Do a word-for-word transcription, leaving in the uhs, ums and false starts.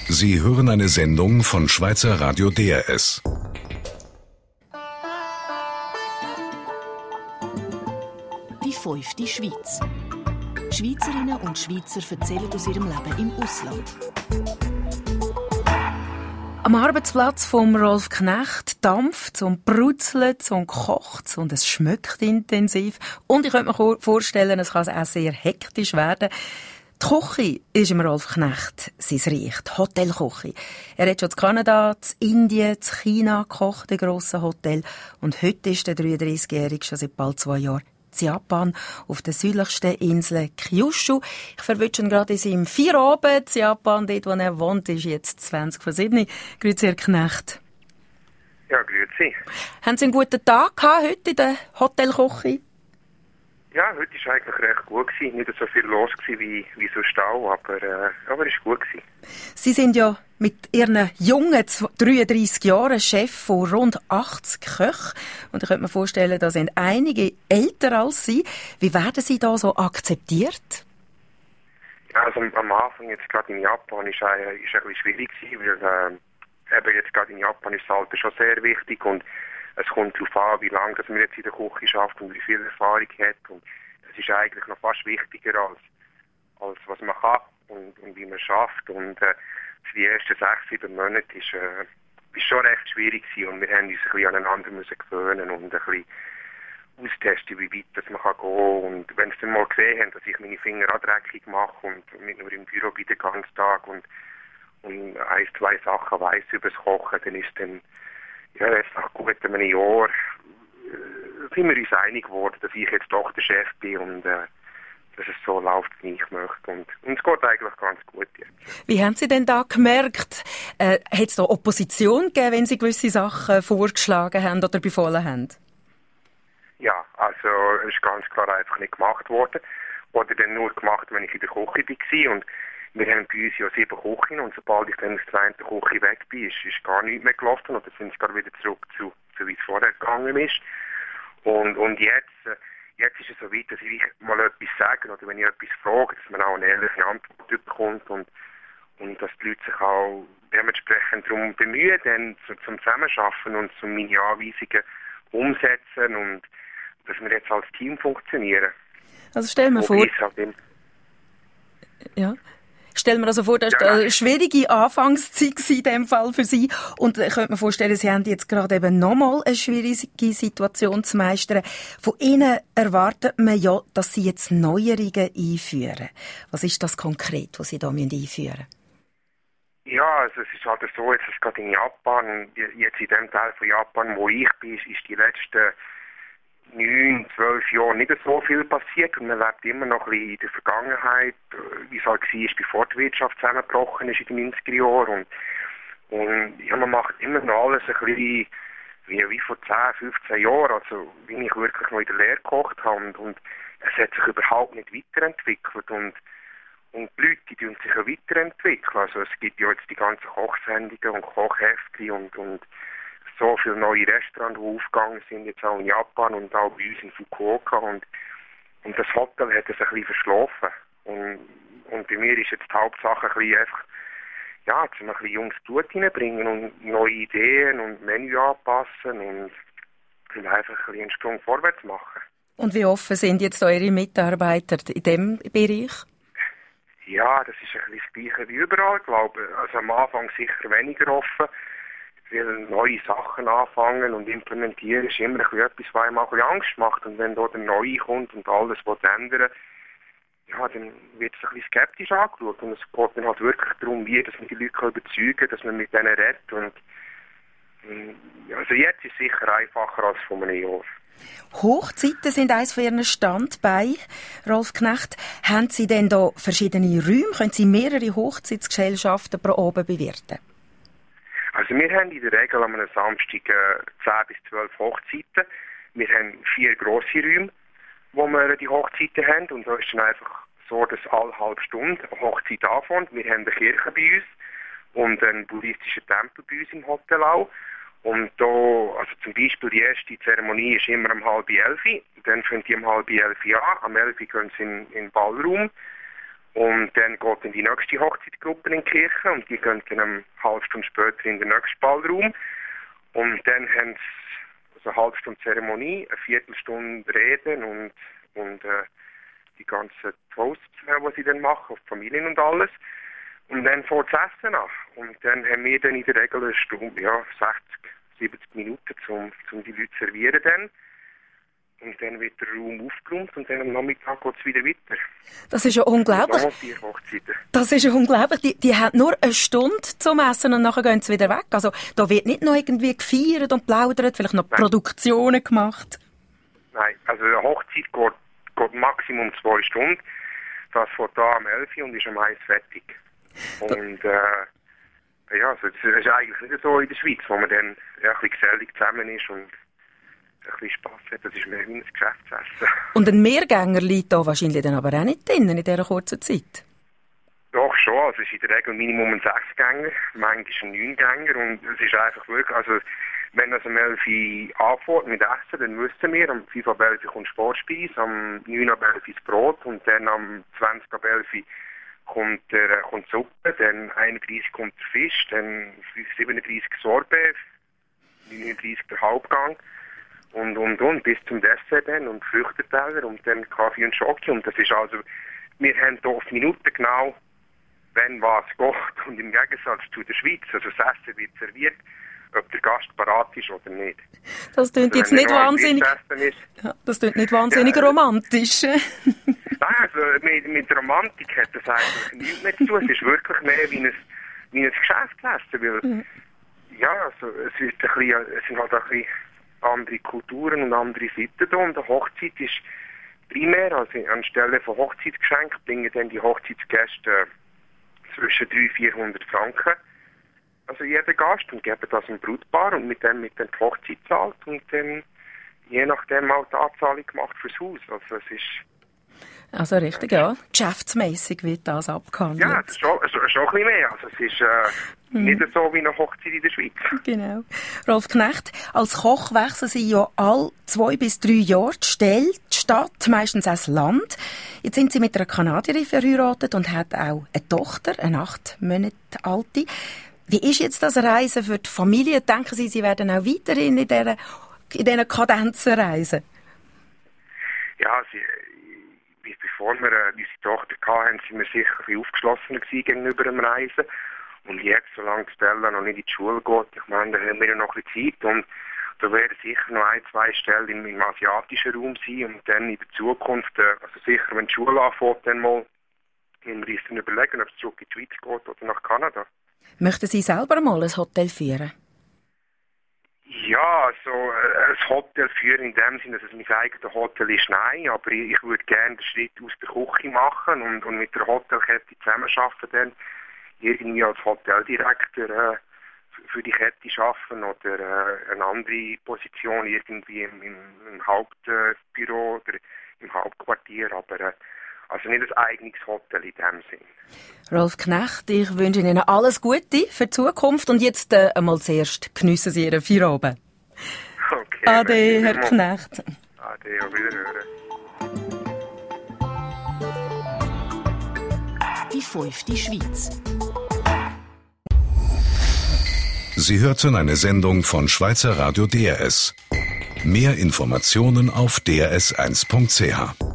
Sie hören eine Sendung von Schweizer Radio D R S. Die fünfte Schweiz. Schweizerinnen und Schweizer erzählen aus ihrem Leben im Ausland. Am Arbeitsplatz von Rolf Knecht dampft und brutzelt und kocht und es schmeckt intensiv. Und ich könnte mir vorstellen, es kann auch sehr hektisch werden. Die Küche ist im Rolf Knecht sein Reich, die Hotelküche. Er hat schon in Kanada, in Indien, in China gekocht, in grossen Hotel. Und heute ist der dreiunddreißigjährige schon seit bald zwei Jahren in Japan, auf der südlichsten Insel Kyushu. Ich verwünsche ihn gerade in seinem Feierabend in Japan, dort wo er wohnt, ist jetzt zwanzig vor sieben. Grüezi, Herr Knecht. Ja, grüezi. Haben Sie einen guten Tag gehabt heute in der Hotelküche? Ja, heute war eigentlich recht gut gewesen. Nicht so viel los gewesen wie, wie sonst auch, aber, äh, aber es war gut gewesen. Sie sind ja mit Ihren jungen dreiunddreißig Jahren Chef von rund achtzig Köchen. Und ich könnte mir vorstellen, da sind einige älter als Sie. Wie werden Sie da so akzeptiert? Ja, also am Anfang jetzt gerade in Japan ist es ein, ist ein bisschen schwierig gewesen, weil äh, eben jetzt gerade in Japan ist das Alter schon sehr wichtig und es kommt darauf an, wie lange man jetzt in der Küche schafft und wie viel Erfahrung hat. Und das ist eigentlich noch fast wichtiger als, als was man kann und, und wie man schafft. Und äh, für die ersten sechs, sieben Monate ist äh, ist schon recht schwierig gewesen. Und wir haben uns ein bisschen aneinander müssen gewöhnen und ein bisschen austesten, wie weit das man kann gehen kann. Und wenn sie dann mal gesehen haben, dass ich meine Finger auch dreckig mache und nicht nur im Büro bin den ganzen Tag und, und ein, zwei Sachen weiss über das Kochen, dann ist dann ja, jetzt nach gut einem Jahr äh, sind wir uns einig geworden, dass ich jetzt doch der Chef bin und äh, dass es so läuft, wie ich möchte. Und, und es geht eigentlich ganz gut jetzt. Wie haben Sie denn da gemerkt? Äh, hat es da Opposition gegeben, wenn Sie gewisse Sachen vorgeschlagen haben oder befohlen haben? Ja, also es ist ganz klar einfach nicht gemacht worden. Oder dann nur gemacht, wenn ich in der Küche war. Und wir haben bei uns ja sieben Küchen und sobald ich dann aus der einen Küche weg bin, ist, ist gar nichts mehr gelaufen oder sind sie gerade wieder zurück zu, zu wie es vorher gegangen ist. Und, und jetzt, jetzt ist es so weit, dass ich mal etwas sage oder wenn ich etwas frage, dass man auch eine ehrliche Antwort bekommt und, und dass die Leute sich auch dementsprechend darum bemühen, dann zu, zum Zusammenarbeiten und zum meine Anweisungen umsetzen und dass wir jetzt als Team funktionieren. Also stell mir vor... Ja. Stellen wir also vor, das war ja eine schwierige Anfangszeit in dem Fall für Sie. Und ich könnte mir vorstellen, Sie haben jetzt gerade eben nochmal eine schwierige Situation zu meistern. Von Ihnen erwartet man ja, dass Sie jetzt Neuerungen einführen. Was ist das konkret, was Sie da einführen müssen? Ja, also es ist halt so, jetzt ist gerade in Japan, jetzt in dem Teil von Japan, wo ich bin, ist die letzten neun, zwölf Jahren nicht so viel passiert und man lebt immer noch ein bisschen in der Vergangenheit, wie es halt war, bevor die Wirtschaft zusammengebrochen ist in den neunziger Jahren. Und, und ja, man macht immer noch alles ein bisschen wie, wie vor zehn, fünfzehn Jahren, also wie ich wirklich noch in der Lehre gekocht habe. Und, und es hat sich überhaupt nicht weiterentwickelt. Und, und die Leute, die tun sich auch weiterentwickeln. Also es gibt ja jetzt die ganzen Kochsendungen und Kochheftchen und, und so viele neue Restaurants, die aufgegangen sind, jetzt auch in Japan und auch bei uns in Fukuoka. Und, und das Hotel hat es ein bisschen verschlafen. Und, und bei mir ist jetzt die Hauptsache ein bisschen einfach, ja, jetzt ein bisschen junges Blut reinbringen und neue Ideen und Menü anpassen und, und einfach ein bisschen einen Sprung vorwärts machen. Und wie offen sind jetzt eure Mitarbeiter in diesem Bereich? Ja, das ist ein bisschen das Gleiche wie überall, glaube ich. Also am Anfang sicher weniger offen. Weil neue Sachen anfangen und implementieren ist immer etwas, was einem auch ein bisschen Angst macht. Und wenn da der Neue kommt und alles ändern, ja, dann wird es ein bisschen skeptisch angeschaut. Und es geht dann halt wirklich darum, wie dass man die Leute überzeugen kann, dass man mit denen redet. Und, also jetzt ist es sicher einfacher als vor einem Jahr. Hochzeiten sind eines von Ihren Standbeinen, Rolf Knecht. Haben Sie denn da verschiedene Räume? Können Sie mehrere Hochzeitsgesellschaften pro Abend bewirten? Also wir haben in der Regel am Samstag äh, zehn bis zwölf Hochzeiten. Wir haben vier grosse Räume, wo wir die Hochzeiten haben. Und da ist dann einfach so, dass alle halbe Stunde eine Hochzeit anfängt. Wir haben eine Kirche bei uns und einen buddhistischen Tempel bei uns im Hotel auch. Und da, also zum Beispiel die erste Zeremonie ist immer um halb elf. Dann fängt die um halb elf an. Am elf gehen sie in, in den Ballraum. Und dann geht dann die nächste Hochzeitsgruppe in die Kirche und die gehen dann eine halbe Stunde später in den nächsten Ballraum. Und dann haben sie also eine halbe Stunde Zeremonie, eine Viertelstunde Reden und, und äh, die ganzen Toasts, die sie dann machen, auf die Familien und alles. Und dann fängt das Essen an. Und dann haben wir dann in der Regel eine Stunde, ja, sechzig, siebzig Minuten, um, um die Leute zu servieren dann. Und dann wird der Raum aufgeräumt und dann am Nachmittag geht es wieder weiter. Das ist ja unglaublich. Das ist ja unglaublich. Die, die haben nur eine Stunde zum Essen und nachher gehen sie wieder weg. Also da wird nicht noch irgendwie gefeiert und plaudert, vielleicht noch Nein. Produktionen gemacht. Nein, also eine Hochzeit geht, geht maximum zwei Stunden. Das fängt da am elf Uhr und ist um eins fertig. Und äh, ja, also das ist eigentlich nicht so in der Schweiz, wo man dann ja, ein bisschen gesellig zusammen ist und ein bisschen Spass hat. Das ist mehr wie ein Geschäftsessen. Und ein Mehrgänger liegt da wahrscheinlich dann aber auch nicht drin in dieser kurzen Zeit? Doch schon, also es ist in der Regel Minimum ein Sechsgänger, manchmal ein Neungänger und es ist einfach wirklich, also wenn das um elf Uhr anfängt mit Essen, dann wissen wir, am fünf ab elf Uhr kommt Sportspeise, am neun ab elf Uhr das Brot und dann am zwanzig ab elf Uhr kommt, der, kommt die Suppe, dann einunddreißig kommt der Fisch, dann siebenunddreißig Sorbet, neununddreißig der Hauptgang und, und, und, bis zum Dessert dann und Früchteteller und dann Kaffee und Schoki. Und das ist also, wir haben hier auf Minuten genau, wenn was geht. Und im Gegensatz zu der Schweiz, also das Essen wird serviert, ob der Gast parat ist oder nicht. Das klingt also, jetzt nicht wahnsinnig, ja, das klingt nicht wahnsinnig ja, romantisch. Nein, also mit, mit Romantik hat das eigentlich nichts mehr zu tun. Es ist wirklich mehr wie ein, wie ein Geschäftsessen, weil mhm. ja, also es, ist ein bisschen, es sind halt ein bisschen andere Kulturen und andere Seiten da und eine Hochzeit ist primär, also anstelle von Hochzeitsgeschenken bringen dann die Hochzeitsgäste zwischen dreihundert und vierhundert Franken, also jeder Gast, und geben das einem Brautpaar und mit dem mit dem die Hochzeit zahlt und dann je nachdem auch die Anzahlung gemacht fürs Haus. Also es ist Also richtig, ja. Geschäftsmässig wird das abgehandelt. Ja, das ist schon, schon, schon ein bisschen mehr. Also es ist äh, hm. nicht so wie eine Hochzeit in der Schweiz. Genau. Rolf Knecht, als Koch wechseln Sie ja alle zwei bis drei Jahre die Stelle, die Stadt, meistens auch das Land. Jetzt sind Sie mit einer Kanadierin verheiratet und hat auch eine Tochter, eine acht Monate alte. Wie ist jetzt das Reisen für die Familie? Denken Sie, Sie werden auch weiterhin in dieser, in diesen Kadenzen reisen? Ja, sie... Bevor wir äh, unsere Tochter hatten, sind wir sicher ein bisschen aufgeschlossener gegenüber dem Reisen. Und jetzt, solange Stella noch nicht in die Schule geht, ich meine, da haben wir ja noch ein bisschen Zeit. Und da werden sicher noch ein, zwei Stellen im, im asiatischen Raum sein. Und dann in der Zukunft, äh, also sicher, wenn die Schule anfängt, dann mal, müssen wir uns dann überlegen, ob es zurück in die Schweiz geht oder nach Kanada. Möchten Sie selber mal ein Hotel führen? Ja, also äh, ein Hotel führen in dem Sinne, dass es mein eigenes Hotel ist, nein, aber ich, ich würde gerne den Schritt aus der Küche machen und, und mit der Hotelkette zusammenarbeiten, dann irgendwie als Hoteldirektor äh, für die Kette arbeiten oder äh, eine andere Position irgendwie im, im, im Hauptbüro oder im Hauptquartier, aber äh, also nicht ein eigenes Hotel in dem Sinn. Rolf Knecht, ich wünsche Ihnen alles Gute für die Zukunft und jetzt äh, einmal zuerst geniessen Sie Ihren Feierabend. Okay. Ade, Herr Knecht. Ade, auf Wiederhören. Die fünfte Schweiz. Sie hörten eine Sendung von Schweizer Radio D R S. Mehr Informationen auf d r s eins punkt c h.